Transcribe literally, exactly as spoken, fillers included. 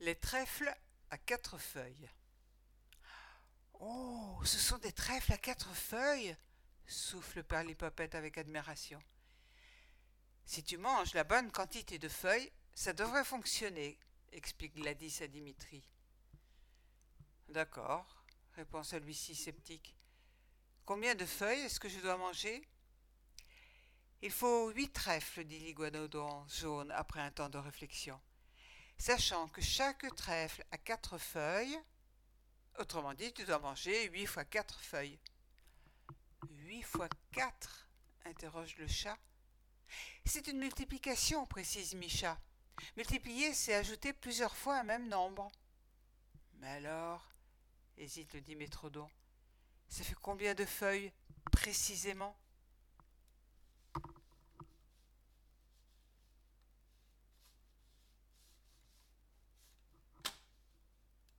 Les trèfles à quatre feuilles. Oh, ce sont des trèfles à quatre feuilles, souffle Perlipopette avec admiration. Si tu manges la bonne quantité de feuilles, ça devrait fonctionner, explique Gladys à Dimitri. D'accord, répond celui-ci sceptique. Combien de feuilles est-ce que je dois manger? Il faut huit trèfles, dit l'iguanodon jaune après un temps de réflexion. Sachant que chaque trèfle a quatre feuilles, autrement dit, tu dois manger huit fois quatre feuilles. Huit fois quatre? Interroge le chat. C'est une multiplication, précise Micha. Multiplier, c'est ajouter plusieurs fois un même nombre. Mais alors, hésite le Dimétrodon, ça fait combien de feuilles, précisément?